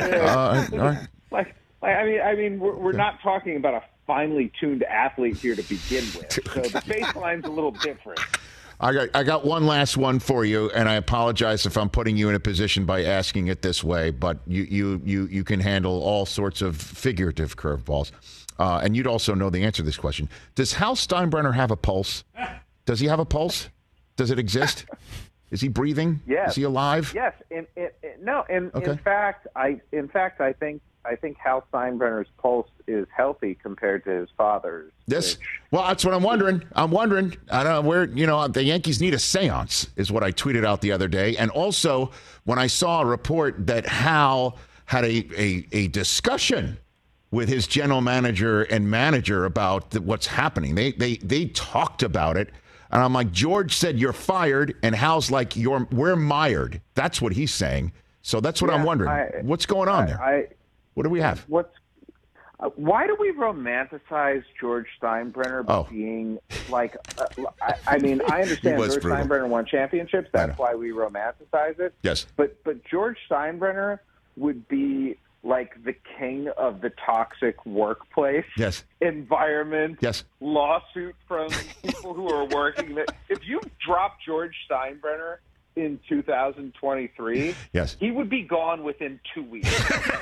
uh, all right. Like, like, I mean, I mean, we're, we're not talking about a finely tuned athlete here to begin with, so the baseline's a little different. I got I got one last one for you, and I apologize if I'm putting you in a position by asking it this way, but you you you, you can handle all sorts of figurative curveballs. Uh, and you'd also know the answer to this question. Does Hal Steinbrenner have a pulse? Does he have a pulse? Does it exist? Is he breathing? Yes. Is he alive? Yes. In, in, in, no. In, Okay. in fact, I in fact I think I think Hal Steinbrenner's pulse is healthy compared to his father's. This which, well, that's what I'm wondering. I'm wondering. I don't know where, you know, the Yankees need a seance is what I tweeted out the other day. And also when I saw a report that Hal had a, a, a discussion with his general manager and manager about the, what's happening. They, they, they talked about it. And I'm like, George said, you're fired. And Hal's like, you're, we're mired. That's what he's saying. So that's what yeah, I'm wondering. I, What's going on I, there? I, what do we have? What's Uh, why do we romanticize George Steinbrenner Oh. being like? Uh, I, I mean, I understand was George brutal. Steinbrenner won championships. I That's know. why we romanticize it. Yes. But but George Steinbrenner would be like the king of the toxic workplace Yes. environment. Yes. Lawsuit from people who are working. That if you drop George Steinbrenner in two thousand twenty-three, Yes. he would be gone within two weeks.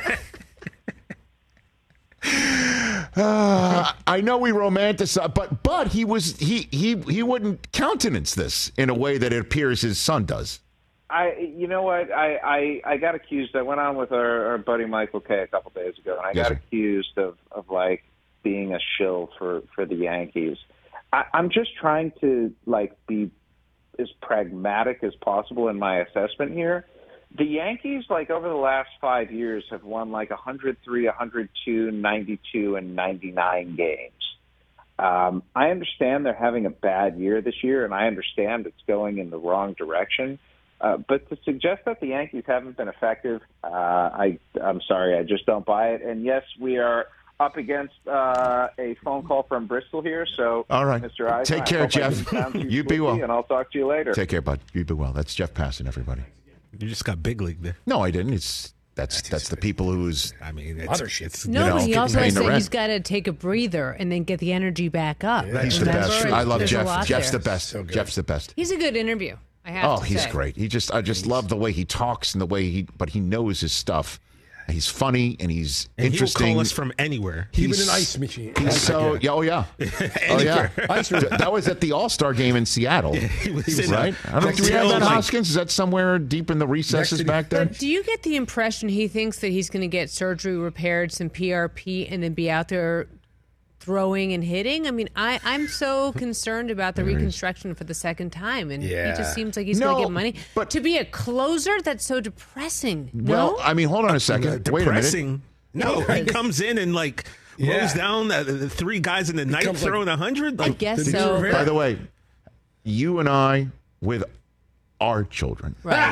Uh, I know we romanticize, but but he was he he he wouldn't countenance this in a way that it appears his son does. I, you know what? I, I, I got accused. I went on with our, our buddy Michael Kay a couple days ago, and I Yes, got sir. accused of, of like being a shill for, for the Yankees. I, I'm just trying to like be as pragmatic as possible in my assessment here. The Yankees, like over the last five years, have won like one hundred three, one hundred two, ninety-two, and ninety-nine games. Um, I understand they're having a bad year this year, and I understand it's going in the wrong direction. Uh, but to suggest that the Yankees haven't been effective, uh, I, I'm sorry, I just don't buy it. And yes, we are up against uh, a phone call from Bristol here. So, all right, Mister Eisen, take care, Jeff. You be well. And I'll talk to you later. Take care, bud. You be well. That's Jeff Passan, everybody. You just got big league there. No, I didn't. It's that's that's, that's the people who's. I mean, it's, other shit. No, you know, but he also paying said the he's rent. got to take a breather and then get the energy back up. Yeah. He's Remember? the best. I love There's a Jeff. lot Jeff's there. the best. So good. Jeff's the best. He's a good interview. I have Oh, to he's say. great. He just, I just love the way he talks and the way he, but he knows his stuff. He's funny and he's And interesting. He will call us from anywhere. Even He's- an ice machine. He's so, yeah, oh yeah, oh yeah. Ice That was at the All Star game in Seattle, he was in right? a- I don't know. Do we next have to that, the- Hoskins? Is that somewhere deep in the recesses to the- back there? But do you get the impression he thinks that he's going to get surgery, repaired, some P R P, and then be out there throwing and hitting? I mean, I, I'm so concerned about the reconstruction for the second time, and Yeah. he just seems like he's No, going to get money. but- to be a closer, that's so depressing. Well, no? I mean, hold on a second. Wait a minute. Depressing. No, he comes in and like Yeah. mows down the, the three guys in the night Becomes like- throwing a hundred. I Like, guess Did so. you but- By the way, you and I, with our children, right.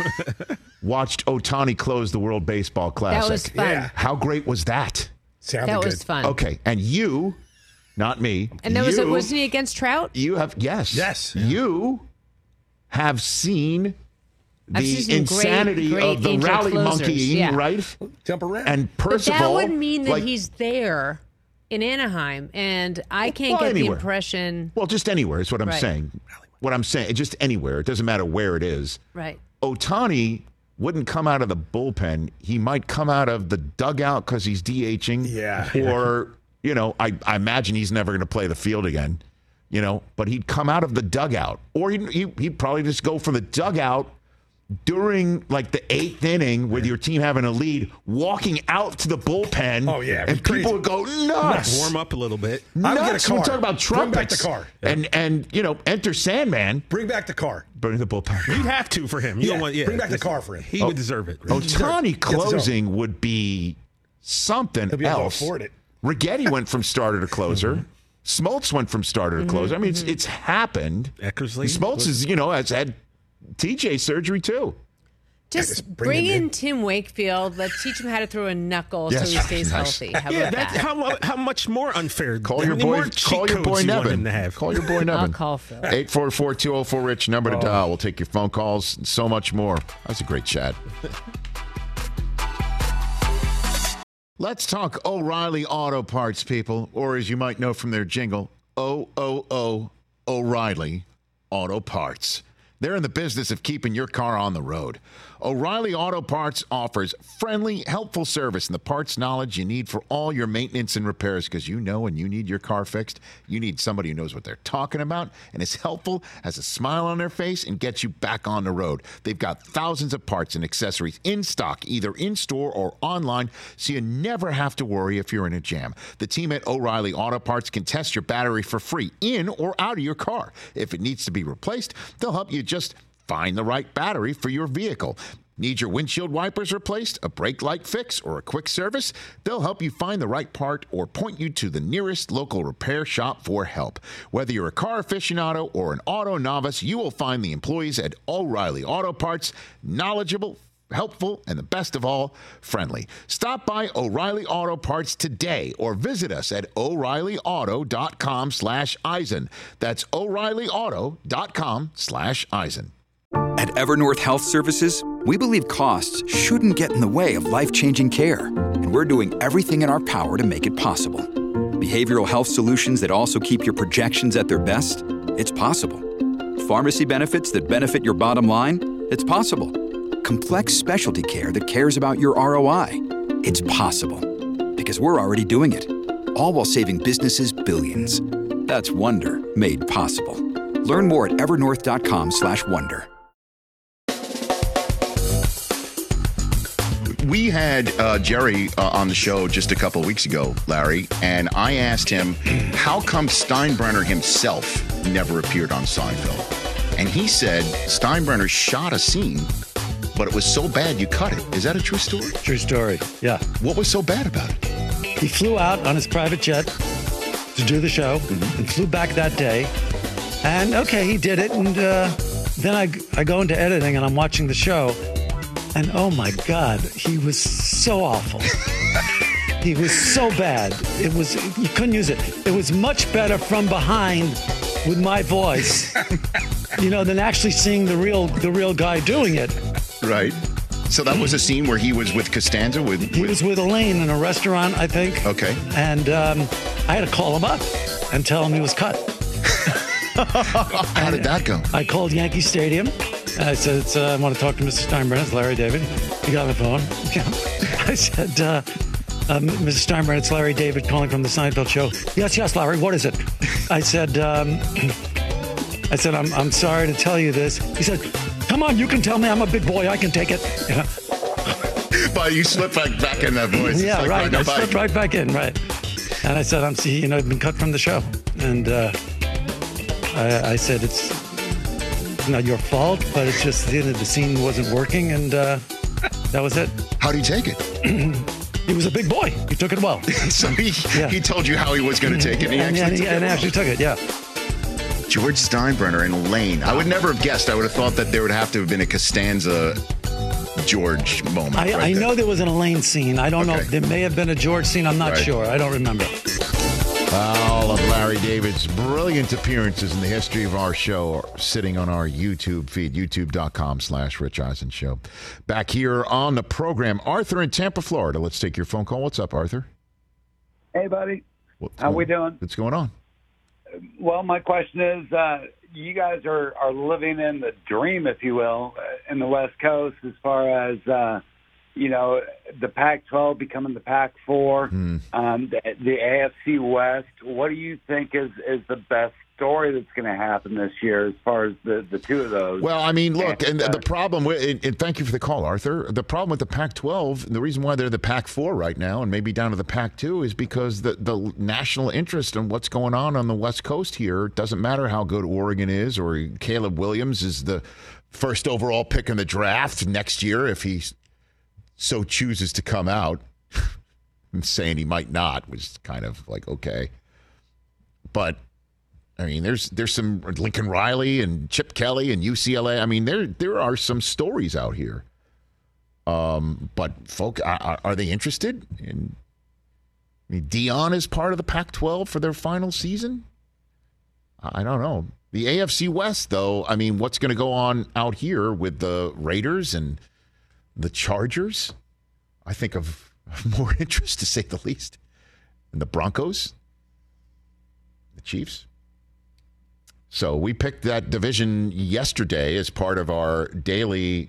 watched Ohtani close the World Baseball Classic. That was fun. Yeah. How great was that? Sounded That good. was fun. Okay, and you, not me. And that was you, wasn't he against Trout? You have yes, Yes. You have seen I've the seen some great- insanity great of the angel rally closers, monkeying, yeah. right? Jump around. And But Percival, that would mean that like, he's there in Anaheim, and I can't Well, get anywhere. the impression. well, just anywhere is what I'm Right. saying. What I'm saying, just anywhere. It doesn't matter where it is. Right. Ohtani wouldn't come out of the bullpen. He might come out of the dugout because he's DHing. Yeah. Or, you know, I, I imagine he's never going to play the field again, you know, but he'd come out of the dugout. Or he'd, he, he'd probably just go from the dugout during like the eighth inning with your team having a lead, walking out to the bullpen. Oh, yeah, it'd And be crazy. people would go nuts. warm up a little bit. I would get a Nuts. We're car. talking about Bring back trumpets. the car. And, and, you know, enter Sandman. Bring back the car. Bring the bullpen. You'd have to for him. You Yeah, don't want. Yeah, bring back the this- car for him. He would deserve it. Ohtani Gets his own. closing would be something He'll be able to else. afford it. Rigetti went from starter to closer. Smoltz went from starter to closer. I mean, Mm-hmm. it's it's happened. Eckersley. Smoltz is, you know, has had T J surgery too. Just just bring bring him in in. Tim Wakefield. Let's teach him how to throw a knuckle Yes. so he stays Nice. healthy. How Yeah, about that's that? how how much more unfair. Call how your many boy. more cheat Call your boy codes you want him Nevin. to have. Call your boy Nevin. I'll call Phil. eight four four, two oh four, Rich, number to dial. We'll take your phone calls and so much more. That's a great chat. Let's talk O'Reilly Auto Parts, people, or as you might know from their jingle, O O O O'Reilly Auto Parts. They're in the business of keeping your car on the road. O'Reilly Auto Parts offers friendly, helpful service and the parts knowledge you need for all your maintenance and repairs, because you know when you need your car fixed, you need somebody who knows what they're talking about and is helpful, has a smile on their face, and gets you back on the road. They've got thousands of parts and accessories in stock, either in-store or online, so you never have to worry if you're in a jam. The team at O'Reilly Auto Parts can test your battery for free in or out of your car. If it needs to be replaced, they'll help you just find the right battery for your vehicle. Need your windshield wipers replaced, a brake light fix, or a quick service? They'll help you find the right part or point you to the nearest local repair shop for help. Whether you're a car aficionado or an auto novice, you will find the employees at O'Reilly Auto Parts knowledgeable, helpful, and the best of all, friendly. Stop by O'Reilly Auto Parts today or visit us at O'Reillyauto.com slash Eisen. That's O'Reillyauto.com slash Eisen. At Evernorth Health Services, we believe costs shouldn't get in the way of life-changing care, and we're doing everything in our power to make it possible. Behavioral health solutions that also keep your projections at their best? It's possible. Pharmacy benefits that benefit your bottom line? It's possible. Complex specialty care that cares about your R O I? It's possible. Because we're already doing it. All while saving businesses billions. That's Wonder made possible. Learn more at evernorth.com slash wonder. We had uh, Jerry uh, on the show just a couple of weeks ago, Larry, and I asked him, how come Steinbrenner himself never appeared on Seinfeld? And he said Steinbrenner shot a scene, but it was so bad you cut it. Is that a true story? True story, yeah. What was so bad about it? He flew out on his private jet to do the show mm-hmm. and flew back that day. And okay, he did it. And uh, then I, I go into editing and I'm watching the show. And oh my God, he was so awful. He was so bad. It was you couldn't use it. It was much better from behind with my voice, you know, than actually seeing the real the real guy doing it. Right. So that was a scene where he was with Costanza. With, with... He was with Elaine in a restaurant, I think. Okay. And um, I had to call him up and tell him he was cut. How did that go? I called Yankee Stadium. And I said, it's, uh, I want to talk to Mister Steinbrenner. It's Larry David. He got on the phone. I said, uh, uh, Mister Steinbrenner, it's Larry David calling from the Seinfeld show. Yes, yes, Larry, what is it? I said, um, I said, I'm, I'm sorry to tell you this. He said, come on, you can tell me. I'm a big boy. I can take it. You know? But you slipped back, back in that voice. Yeah, like right. I back. slipped right back in, right. And I said, I'm, you know, I've been cut from the show. And uh, I, I said, it's not your fault, but it's just the, the scene wasn't working, and uh, that was it. How do you take it? He was a big boy. He took it well. So he, yeah. he told you how he was going to take it, and he and, actually, and, took, and it actually well. took it, yeah. George Steinbrenner and Elaine. I would never have guessed. I would have thought that there would have to have been a Costanza George moment. I, right I there. know there was an Elaine scene. I don't Okay. know. There may have been a George scene. I'm not Right. sure. I don't remember. All of Larry David's brilliant appearances in the history of our show are sitting on our YouTube feed, youtube.com slash Rich Eisen Show. Back here on the program, Arthur in Tampa, Florida. Let's take your phone call. What's up, Arthur? Hey, buddy. What's How going, we doing? What's going on? Well, my question is, uh, you guys are, are living in the dream, if you will, in the West Coast as far as, uh, you know, the Pac twelve becoming the Pac four, Mm. um, the, the A F C West. What do you think is, is the best story that's going to happen this year as far as the, the two of those? Well, I mean, look, and uh, the problem with, and, and thank you for the call, Arthur. The problem with the Pac twelve, the reason why they're the Pac four right now and maybe down to the Pac two is because the, the national interest in what's going on on the West Coast here doesn't matter how good Oregon is or Caleb Williams is the first overall pick in the draft next year if he so chooses to come out. I'm saying he might not, which is kind of like, okay. But I mean, there's there's some Lincoln Riley and Chip Kelly and U C L A. I mean, there there are some stories out here. Um, but folk, are, are they interested in? I mean, Dion is part of the Pac twelve for their final season. I don't know. The A F C West, though. I mean, what's going to go on out here with the Raiders and the Chargers? I think of more interest, to say the least. And the Broncos, the Chiefs. So we picked that division yesterday as part of our daily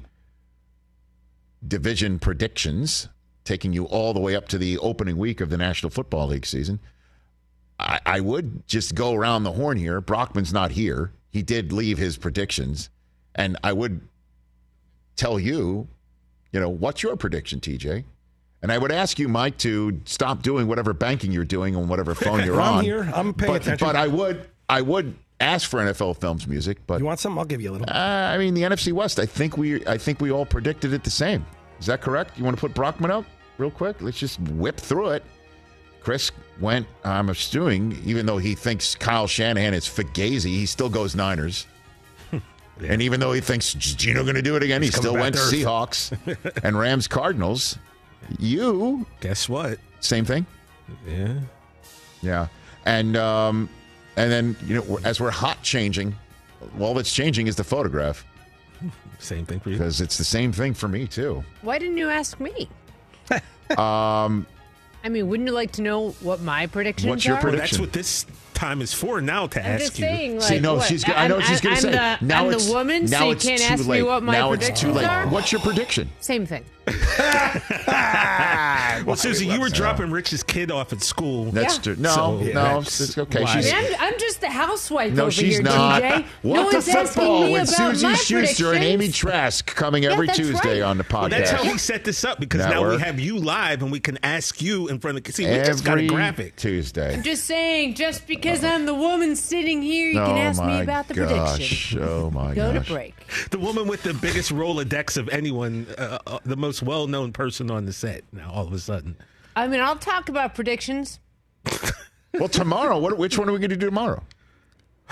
division predictions, taking you all the way up to the opening week of the National Football League season. I, I would just go around the horn here. Brockman's not here. He did leave his predictions. And I would tell you, you know, what's your prediction, T J? And I would ask you, Mike, to stop doing whatever banking you're doing on whatever phone you're I'm on. here. I'm paying but, attention. But I would, I would ask for N F L Films music. But you want some? I'll give you a little. Uh, I mean, the N F C West. I think we, I think we all predicted it the same. Is that correct? You want to put Brockman up real quick? Let's just whip through it. Chris went. I'm assuming, even though he thinks Kyle Shanahan is fugazi, he still goes Niners. Yeah. And even though he thinks Gino going to do it again, He's he still went Seahawks and Rams Cardinals. You guess what? Same thing. Yeah, yeah, and um, and then you know as we're hot changing, all that's changing is the photograph. Same thing for you because it's the same thing for me too. Why didn't you ask me? um, I mean, wouldn't you like to know what my predictions What's your are? prediction? Well, that's what this time is for now to I'm ask just you. saying, like, See, no, what? she's. I know what she's going to say. The, now I'm it's the woman, now so you it's can't too ask late. me what my now predictions it's too late. are. What's your prediction? Same thing. Well, Susie, you were dropping Rich's kid off at school. That's Yeah. true. No, So, no, that's it's okay. why. She's, I mean, I'm, I'm just the housewife no, over she's here, not. D J. What no the one's asking football me with about Susie my Schuster and Amy predictions. Trask coming Yeah, every that's Tuesday right. on the podcast. Well, that's how we set this up because Network. now we have you live and we can ask you in front of. See, we every just got a graphic. Tuesday. I'm just saying, just because I'm the woman sitting here, you oh can ask my me about the gosh. prediction. Oh my Go gosh. to break. The woman with the biggest Rolodex of anyone, uh, uh, the most well-known person on the set. Now all of a sudden, I mean, I'll talk about predictions. Well, tomorrow, what? Which one are we going to do tomorrow?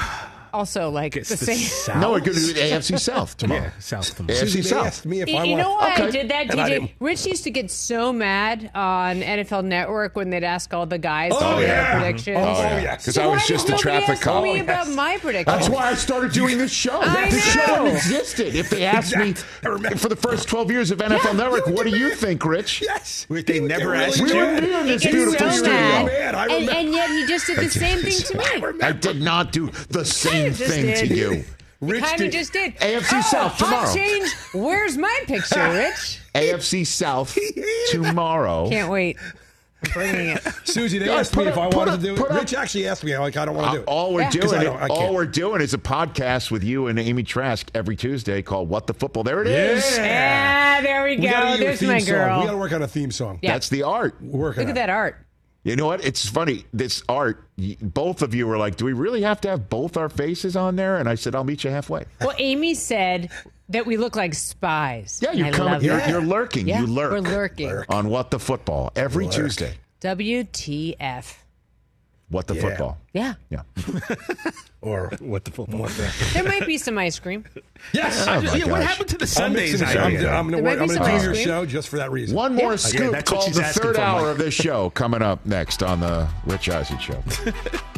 also like It's the the same. South. No, we're going to do the A F C South tomorrow. Yeah, South tomorrow. A F C Susie, they South. asked me if You, I you want. know why Okay. I did that, And I D J? didn't. Rich used to get so mad on N F L Network when they'd ask all the guys Oh, for their yeah. predictions. Oh, Oh, yeah. yeah. Because So I was why just does a nobody traffic ask cop. me Oh, about yes. my predictions? That's why I started doing this show. I the show know. hadn't existed. If they asked me I remember. for the first twelve years of N F L Yeah, Network, you what do did you it. think, Rich? Yes. Wait, they You never really asked did. We you? were in He this gets beautiful so studio. mad. Man, I and, remember. and yet he just did the same thing to me. I did not do the same just thing to did. you. Rich Kind of did. just did. A F C oh, South hot tomorrow. change. Where's my picture, Rich? A F C South tomorrow. Can't wait. I'm bringing it. Susie, they Guys, asked me put if up- I put wanted up- to do put it. up- Rich actually asked me. I'm like, I don't want to do it. All we're Yeah. 'Cause I doing, don't- I all can't. we're doing is a podcast with you and Amy Trask every Tuesday called "What the Football." There it is. Ah, there we We gotta go. get you a There's theme my song. We girl. got to work on a theme song. Yeah. That's the art. We're working Look on at it. that art. You know what? It's funny. This art. y- Both of you were like, "Do we really have to have both our faces on there?" And I said, "I'll meet you halfway." Well, Amy said that we look like spies. Yeah, you're I coming. love You're, that. you're lurking. Yeah, you lurk. we're lurking. on What the Football every Lurk. Tuesday. W T F. What the Yeah. Football. Yeah. Yeah. Or What the football? what the? There might be some ice cream. Yes. Oh, my yeah, what gosh. happened to the I'm Sundays? mixing it. I'm, idea? I'm There going might to be I'm some gonna ice do your cream. show just for that reason. One more Yeah. scoop that's what called she's the asking third for, hour Mike. of this show coming up next on the Rich Eisen Show.